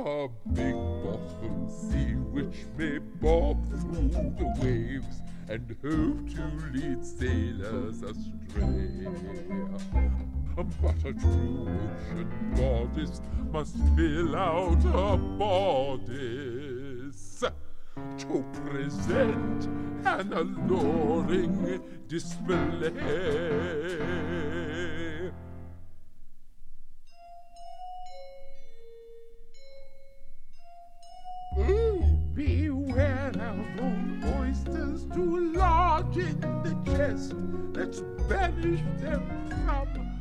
a big bottom sea which may bob through the waves and hope to lead sailors astray. But a true ocean goddess must fill out her bodice to present an alluring display. Oh, beware of old oysters too large in the chest. Let's banish them from